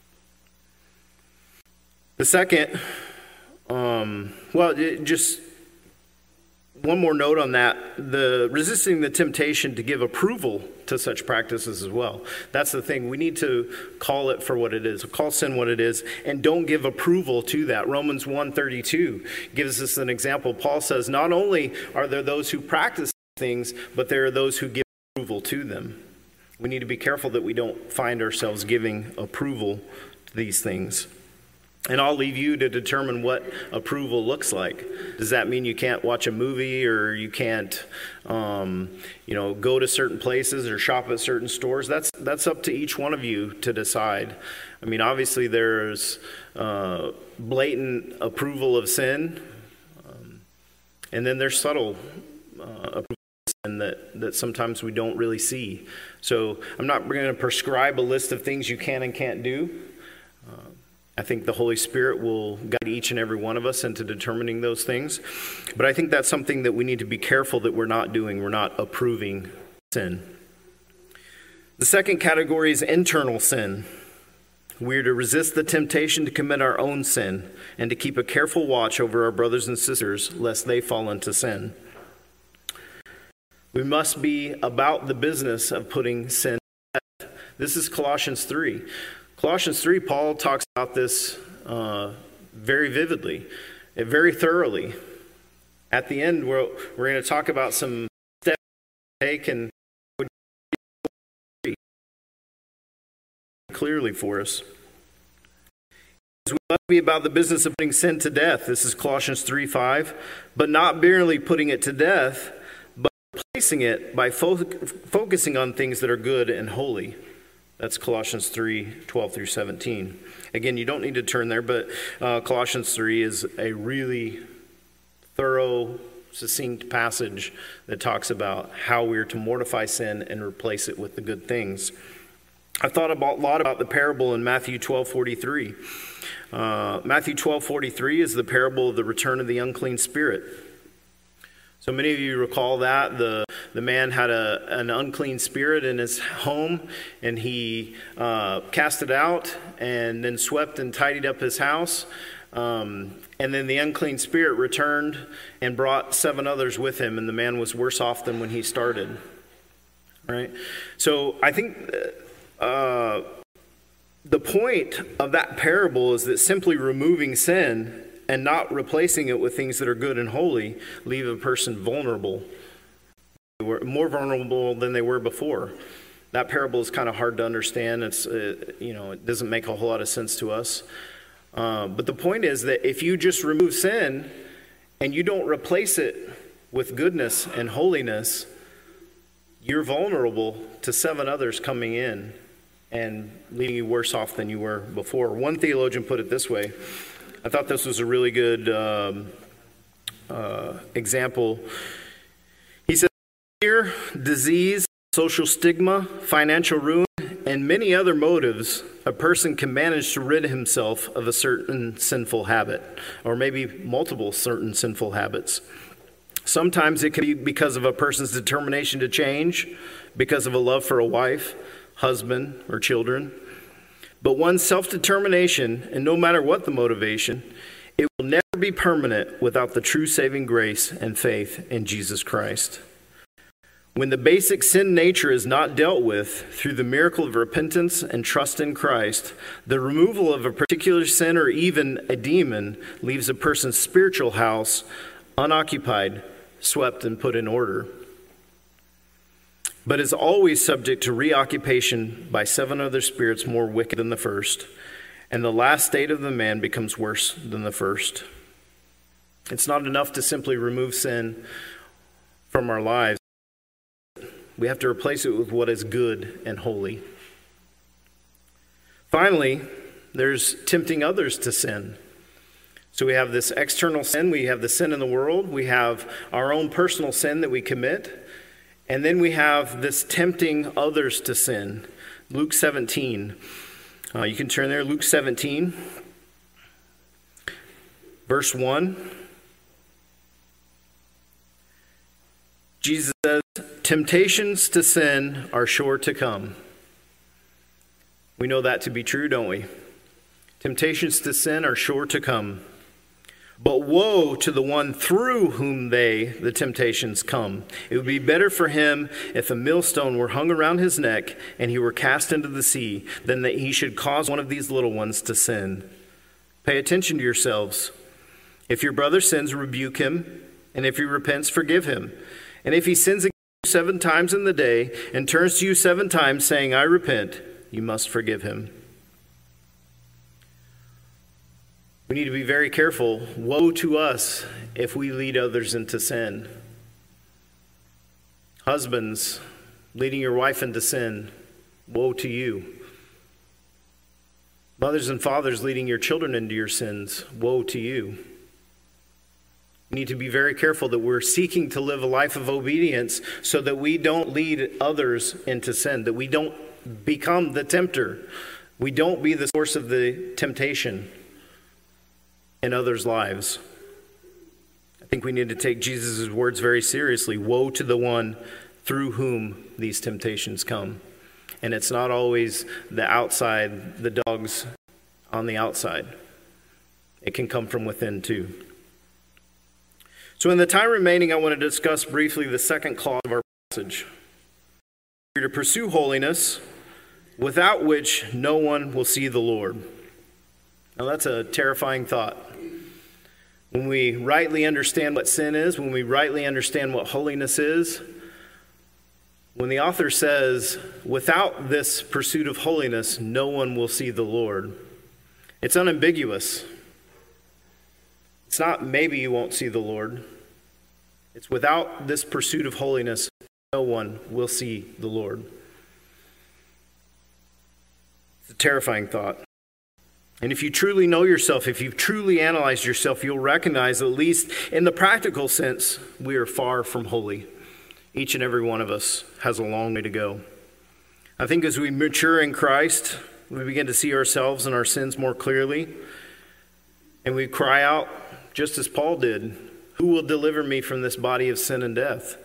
The second, just one more note on that. The resisting the temptation to give approval to such practices as well. That's the thing. We need to call it for what it is. Call sin what it is, and don't give approval to that. Romans 1:32 gives us an example. Paul says, not only are there those who practice things, but there are those who give approval to them. We need to be careful that we don't find ourselves giving approval to these things. And I'll leave you to determine what approval looks like. Does that mean you can't watch a movie, or you can't, go to certain places or shop at certain stores? That's up to each one of you to decide. I mean, obviously there's blatant approval of sin, and then there's subtle approval of sin that sometimes we don't really see. So I'm not going to prescribe a list of things you can and can't do. I think the Holy Spirit will guide each and every one of us into determining those things. But I think that's something that we need to be careful that we're not doing. We're not approving sin. The second category is internal sin. We're to resist the temptation to commit our own sin and to keep a careful watch over our brothers and sisters lest they fall into sin. We must be about the business of putting sin to death. This is Colossians 3. Colossians 3, Paul talks about this very vividly, very thoroughly. At the end, we're going to talk about some steps to take and clearly for us. We must be about the business of putting sin to death. This is Colossians 3:5, but not merely putting it to death, but replacing it by focusing on things that are good and holy. That's Colossians 3:12 through 17. Again, you don't need to turn there, but Colossians 3 is a really thorough, succinct passage that talks about how we're to mortify sin and replace it with the good things. I thought a lot about the parable in Matthew 12:43. Matthew 12:43 is the parable of the return of the unclean spirit. So many of you recall that the man had an unclean spirit in his home, and he cast it out and then swept and tidied up his house. And then the unclean spirit returned and brought 7 others with him, and the man was worse off than when he started. Right? So I think the point of that parable is that simply removing sin and not replacing it with things that are good and holy leave a person vulnerable. They were more vulnerable than they were before. That parable is kind of hard to understand. It doesn't make a whole lot of sense to us. But the point is that if you just remove sin and you don't replace it with goodness and holiness, you're vulnerable to 7 others coming in and leaving you worse off than you were before. One theologian put it this way. I thought this was a really good example. He said, fear, disease, social stigma, financial ruin, and many other motives, a person can manage to rid himself of a certain sinful habit, or maybe multiple certain sinful habits. Sometimes it can be because of a person's determination to change, because of a love for a wife, husband, or children. But one's self-determination, and no matter what the motivation, it will never be permanent without the true saving grace and faith in Jesus Christ. When the basic sin nature is not dealt with through the miracle of repentance and trust in Christ, the removal of a particular sin or even a demon leaves a person's spiritual house unoccupied, swept, and put in order, but is always subject to reoccupation by 7 other spirits more wicked than the first, and the last state of the man becomes worse than the first. It's not enough to simply remove sin from our lives. We have to replace it with what is good and holy. Finally, there's tempting others to sin. So we have this external sin, we have the sin in the world, we have our own personal sin that we commit, and then we have this tempting others to sin. Luke 17. You can turn there. Luke 17, verse 1. Jesus says, temptations to sin are sure to come. We know that to be true, don't we? Temptations to sin are sure to come. But woe to the one through whom the temptations come. It would be better for him if a millstone were hung around his neck and he were cast into the sea than that he should cause one of these little ones to sin. Pay attention to yourselves. If your brother sins, rebuke him, and if he repents, forgive him. And if he sins against you 7 times in the day and turns to you 7 times saying, I repent, you must forgive him. We need to be very careful. Woe to us if we lead others into sin. Husbands, leading your wife into sin, woe to you. Mothers and fathers leading your children into your sins, woe to you. We need to be very careful that we're seeking to live a life of obedience so that we don't lead others into sin, that we don't become the tempter. We don't be the source of the temptation in others' lives. I think we need to take Jesus' words very seriously. Woe to the one through whom these temptations come. And it's not always the outside, the dogs on the outside. It can come from within too. So in the time remaining, I want to discuss briefly the second clause of our passage. We're to pursue holiness, without which no one will see the Lord. Now that's a terrifying thought. When we rightly understand what sin is, when we rightly understand what holiness is, when the author says, without this pursuit of holiness, no one will see the Lord, it's unambiguous. It's not maybe you won't see the Lord. It's without this pursuit of holiness, no one will see the Lord. It's a terrifying thought. And if you truly know yourself, if you've truly analyzed yourself, you'll recognize, at least in the practical sense, we are far from holy. Each and every one of us has a long way to go. I think as we mature in Christ, we begin to see ourselves and our sins more clearly. And we cry out, just as Paul did, who will deliver me from this body of sin and death?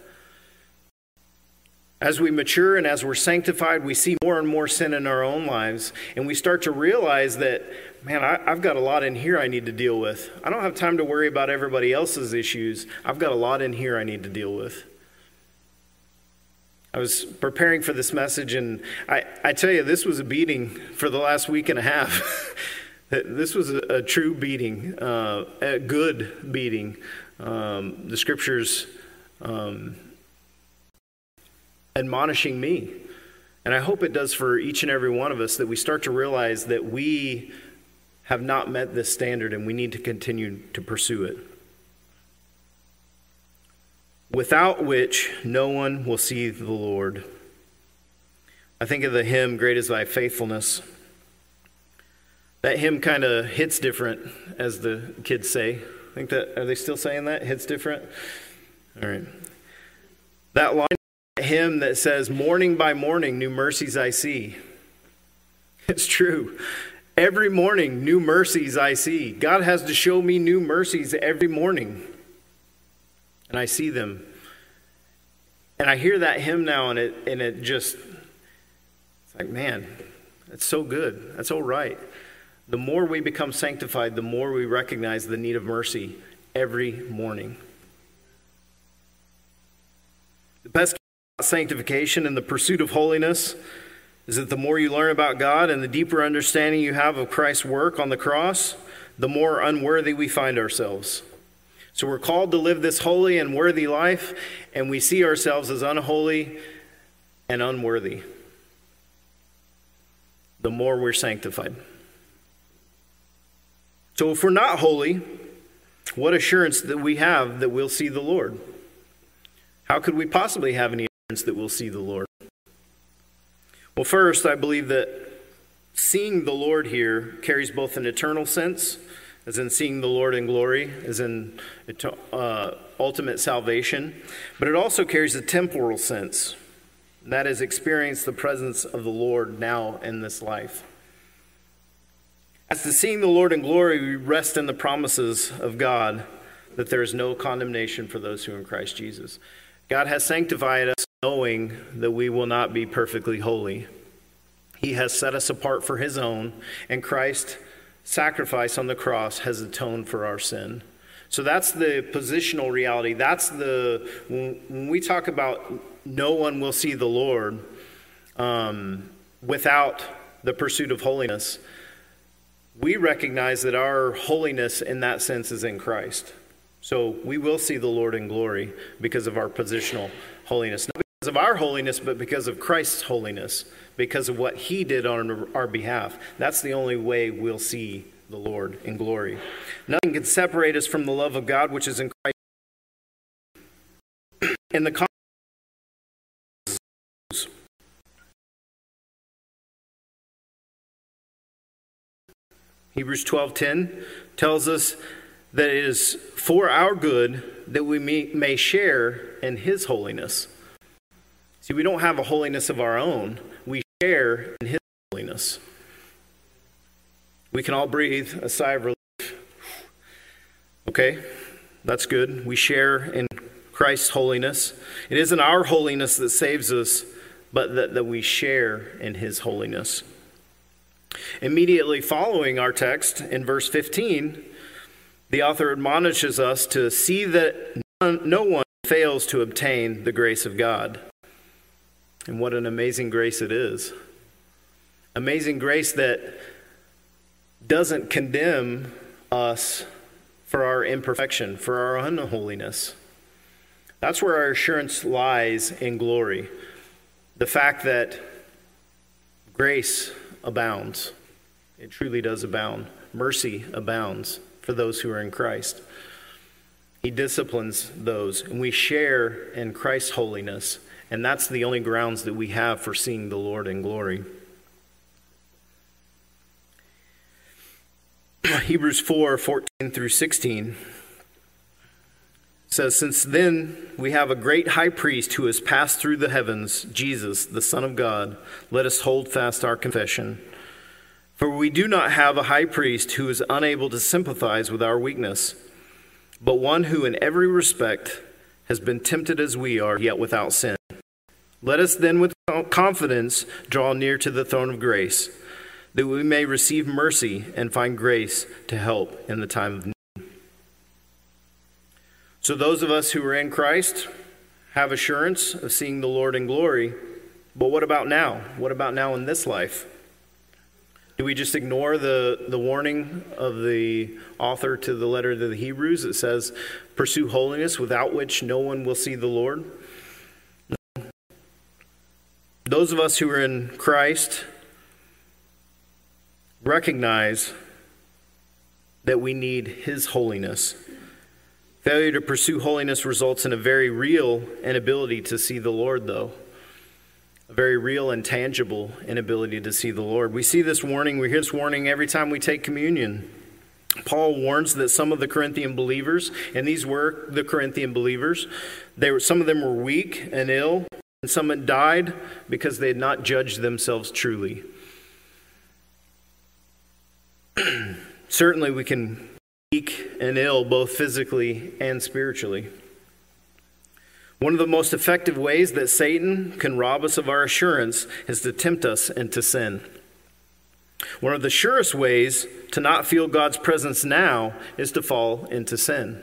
As we mature and as we're sanctified, we see more and more sin in our own lives. And we start to realize that, man, I've got a lot in here I need to deal with. I don't have time to worry about everybody else's issues. I've got a lot in here I need to deal with. I was preparing for this message, and I tell you, this was a beating for the last week and a half. This was a true beating, a good beating. The scriptures admonishing me. And I hope it does for each and every one of us, that we start to realize that we have not met this standard and we need to continue to pursue it. Without which no one will see the Lord. I think of the hymn, Great is Thy Faithfulness. That hymn kind of hits different, as the kids say. Are they still saying that? Hits different? All right. That line, that hymn that says, morning by morning, new mercies I see. It's true. Every morning, new mercies I see. God has to show me new mercies every morning. And I see them. And I hear that hymn now, and it just, it's like, man, that's so good. That's all right. The more we become sanctified, the more we recognize the need of mercy every morning. The best about sanctification and the pursuit of holiness is that the more you learn about God and the deeper understanding you have of Christ's work on the cross, the more unworthy we find ourselves. So we're called to live this holy and worthy life, and we see ourselves as unholy and unworthy the more we're sanctified. So if we're not holy, what assurance that we have that we'll see the Lord? How could we possibly have any assurance that we'll see the Lord? Well, first, I believe that seeing the Lord here carries both an eternal sense, as in seeing the Lord in glory, as in ultimate salvation, but it also carries a temporal sense, and that is experience the presence of the Lord now in this life. As to seeing the Lord in glory, we rest in the promises of God that there is no condemnation for those who are in Christ Jesus. God has sanctified us knowing that we will not be perfectly holy. He has set us apart for his own, and Christ's sacrifice on the cross has atoned for our sin. So that's the positional reality. That's when we talk about no one will see the Lord without the pursuit of holiness, we recognize that our holiness in that sense is in Christ. So we will see the Lord in glory because of our positional holiness. Not because of our holiness, but because of Christ's holiness, because of what he did on our behalf. That's the only way we'll see the Lord in glory. Nothing can separate us from the love of God which is in Christ. In the Hebrews 12:10 tells us that it is for our good that we may share in his holiness. See, we don't have a holiness of our own. We share in his holiness. We can all breathe a sigh of relief. Okay, that's good. We share in Christ's holiness. It isn't our holiness that saves us, but that we share in his holiness. Immediately following our text in verse 15, the author admonishes us to see that no one fails to obtain the grace of God. And what an amazing grace it is. Amazing grace that doesn't condemn us for our imperfection, for our unholiness. That's where our assurance lies in glory. The fact that grace abounds. It truly does abound. Mercy abounds for those who are in Christ. He disciplines those, and we share in Christ's holiness, and that's the only grounds that we have for seeing the Lord in glory. Hebrews 4:14 through 16 says, "Since then we have a great high priest who has passed through the heavens, Jesus, the Son of God, let us hold fast our confession. For we do not have a high priest who is unable to sympathize with our weakness, but one who in every respect has been tempted as we are, yet without sin. Let us then with confidence draw near to the throne of grace, that we may receive mercy and find grace to help in the time of need." So those of us who are in Christ have assurance of seeing the Lord in glory. But what about now? What about now in this life? Do we just ignore the warning of the author to the letter to the Hebrews that says, pursue holiness without which no one will see the Lord? No. Those of us who are in Christ recognize that we need his holiness. Failure to pursue holiness results in a very real inability to see the Lord, though. A very real and tangible inability to see the Lord. We see this warning, we hear this warning every time we take communion. Paul warns that some of the Corinthian believers, and these were the Corinthian believers, some of them were weak and ill, and some had died because they had not judged themselves truly. Certainly we can be weak and ill both physically and spiritually. One of the most effective ways that Satan can rob us of our assurance is to tempt us into sin. One of the surest ways to not feel God's presence now is to fall into sin.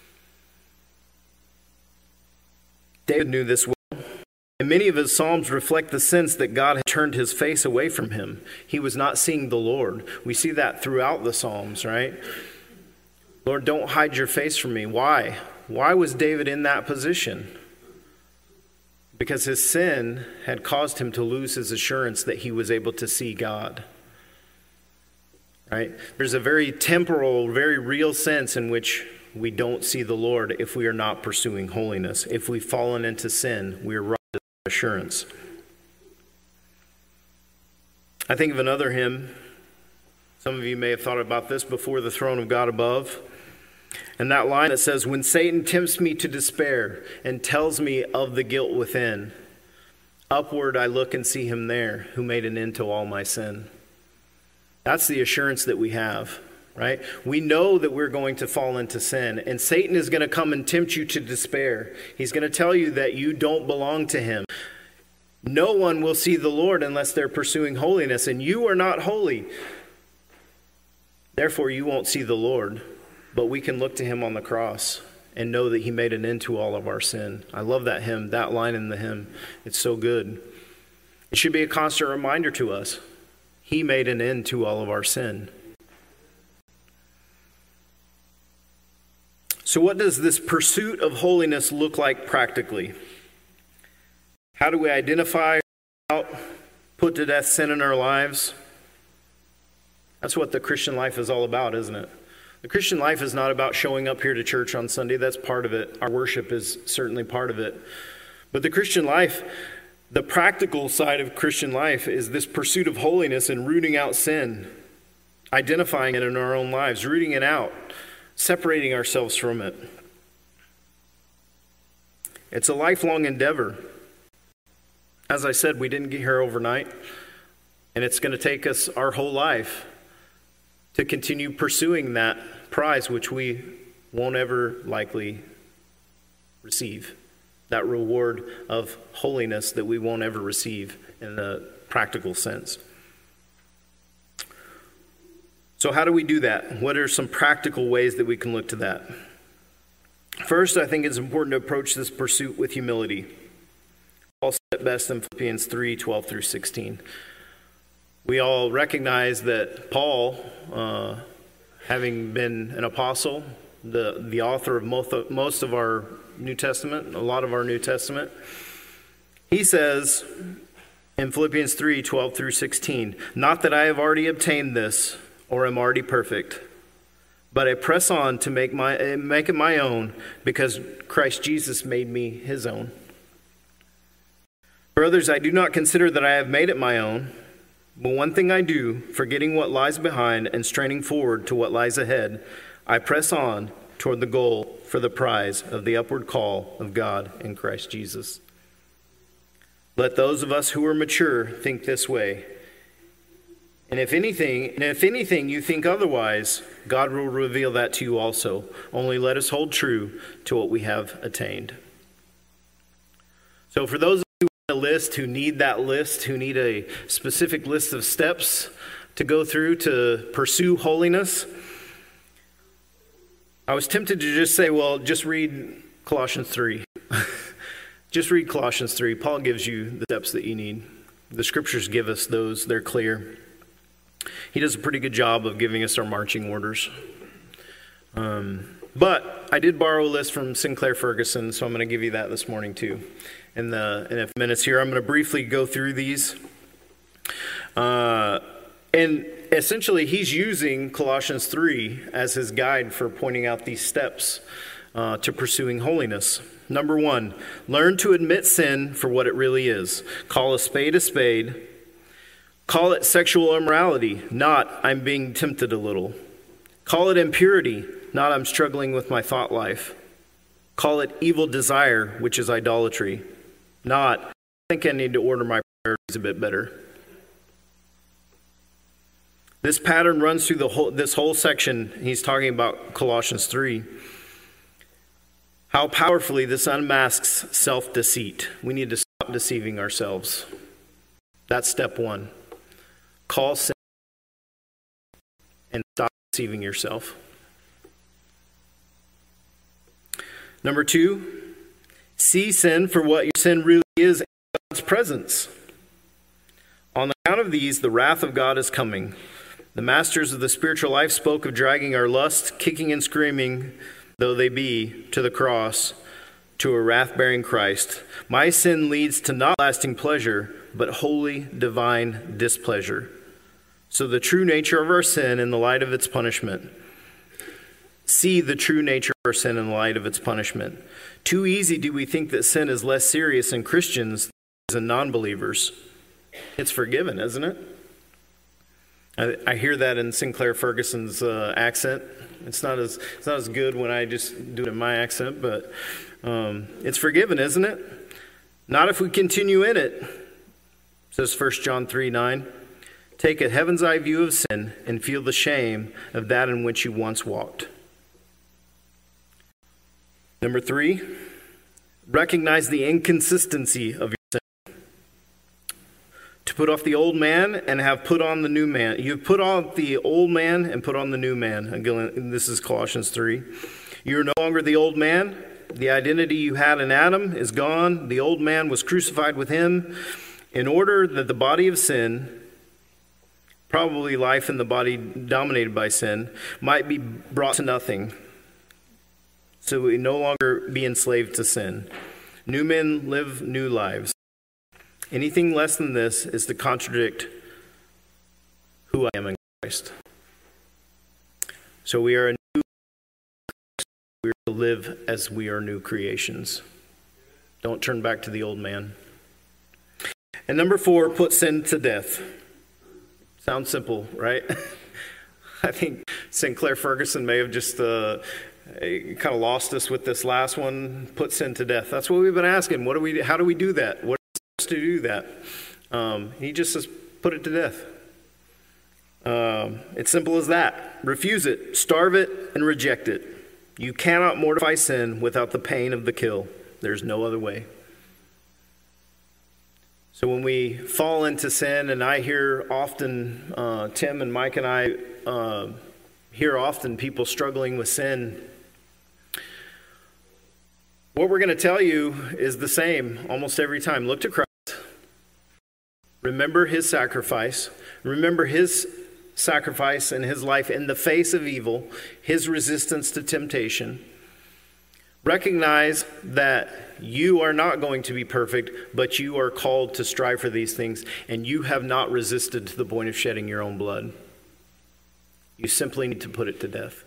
David knew this well, and many of his psalms reflect the sense that God had turned his face away from him. He was not seeing the Lord. We see that throughout the Psalms, right? Lord, don't hide your face from me. Why? Why was David in that position? Because his sin had caused him to lose his assurance that he was able to see God. Right? There's a very temporal, very real sense in which we don't see the Lord if we are not pursuing holiness. If we've fallen into sin, we are robbed of assurance. I think of another hymn. Some of you may have thought about this, Before the Throne of God Above. And that line that says, "When Satan tempts me to despair and tells me of the guilt within, upward I look and see him there who made an end to all my sin." That's the assurance that we have, right? We know that we're going to fall into sin, and Satan is going to come and tempt you to despair. He's going to tell you that you don't belong to him. No one will see the Lord unless they're pursuing holiness, and you are not holy. Therefore, you won't see the Lord. But we can look to him on the cross and know that he made an end to all of our sin. I love that hymn, that line in the hymn. It's so good. It should be a constant reminder to us. He made an end to all of our sin. So what does this pursuit of holiness look like practically? How do we identify, put to death sin in our lives? That's what the Christian life is all about, isn't it? The Christian life is not about showing up here to church on Sunday. That's part of it. Our worship is certainly part of it. But the Christian life, the practical side of Christian life, is this pursuit of holiness and rooting out sin, identifying it in our own lives, rooting it out, separating ourselves from it. It's a lifelong endeavor. As I said, we didn't get here overnight, and it's going to take us our whole life to continue pursuing that prize which we won't ever likely receive, that reward of holiness that we won't ever receive in the practical sense. So how do we do that? What are some practical ways that we can look to that? First, I think it's important to approach this pursuit with humility. Paul said it best in Philippians 3:12 through 16. We all recognize that Paul, having been an apostle, the author of most of our New Testament, a lot of our New Testament, he says in Philippians 3:12 through 16, "Not that I have already obtained this or am already perfect, but I press on to make it my own, because Christ Jesus made me his own. Brothers, I do not consider that I have made it my own, but one thing I do, forgetting what lies behind and straining forward to what lies ahead, I press on toward the goal for the prize of the upward call of God in Christ Jesus. Let those of us who are mature think this way. And if anything you think otherwise, God will reveal that to you also. Only let us hold true to what we have attained." So for those who have a list, who need that list, who need a specific list of steps to go through to pursue holiness, I was tempted to just say, well, just read Colossians 3. Just read Colossians 3. Paul gives you the steps that you need. The scriptures give us those. They're clear. He does a pretty good job of giving us our marching orders. But I did borrow a list from Sinclair Ferguson, so I'm going to give you that this morning too. In a few minutes here, I'm going to briefly go through these. And essentially, he's using Colossians 3 as his guide for pointing out these steps to pursuing holiness. Number 1, learn to admit sin for what it really is. Call a spade a spade. Call it sexual immorality, not I'm being tempted a little. Call it impurity, not I'm struggling with my thought life. Call it evil desire, which is idolatry, not I think I need to order my priorities a bit better. This pattern runs through this whole section. He's talking about Colossians 3. How powerfully this unmasks self-deceit. We need to stop deceiving ourselves. That's step 1. Call sin and stop deceiving yourself. Number 2, see sin for what your sin really is in God's presence. On account of these, the wrath of God is coming. The masters of the spiritual life spoke of dragging our lust, kicking and screaming, though they be, to the cross, to a wrath-bearing Christ. My sin leads to not lasting pleasure, but holy, divine displeasure. So the true nature of our sin in the light of its punishment. See the true nature of our sin in the light of its punishment. Too easy do we think that sin is less serious in Christians than in non-believers. It's forgiven, isn't it? I hear that in Sinclair Ferguson's accent. It's not as good when I just do it in my accent, but it's forgiven, isn't it? Not if we continue in it, says 1 John 3:9. Take a heaven's eye view of sin and feel the shame of that in which you once walked. Number 3, recognize the inconsistency of your sin. To put off the old man and have put on the new man. You've put off the old man and put on the new man. Again, this is Colossians 3. You're no longer the old man. The identity you had in Adam is gone. The old man was crucified with him in order that the body of sin, probably life in the body dominated by sin, might be brought to nothing. So we no longer be enslaved to sin. New men live new lives. Anything less than this is to contradict who I am in Christ. So we are to live as we are new creations. Don't turn back to the old man. And number 4, put sin to death. Sounds simple, right? I think Sinclair Ferguson may have just kind of lost us with this last one, put sin to death. That's what we've been asking. How do we do that? What is to do that? He just says, put it to death. It's simple as that. Refuse it, starve it, and reject it. You cannot mortify sin without the pain of the kill. There's no other way. So when we fall into sin, and I hear often, Tim and Mike and I hear often people struggling with sin, what we're going to tell you is the same almost every time. Look to Christ. Remember his sacrifice. Remember his sacrifice and his life in the face of evil, his resistance to temptation. Recognize that you are not going to be perfect, but you are called to strive for these things, and you have not resisted to the point of shedding your own blood. You simply need to put it to death.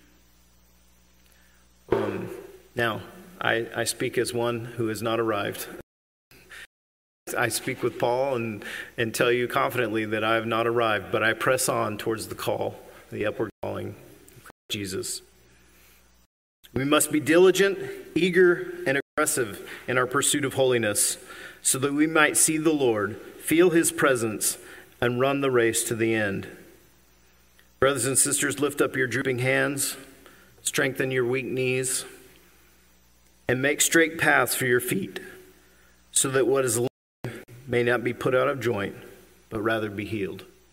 Now, I speak as one who has not arrived. I speak with Paul and tell you confidently that I have not arrived, but I press on towards the call, the upward calling of Jesus. We must be diligent, eager, and aggressive in our pursuit of holiness so that we might see the Lord, feel his presence, and run the race to the end. Brothers and sisters, lift up your drooping hands, strengthen your weak knees, and make straight paths for your feet so that what is lame may not be put out of joint, but rather be healed.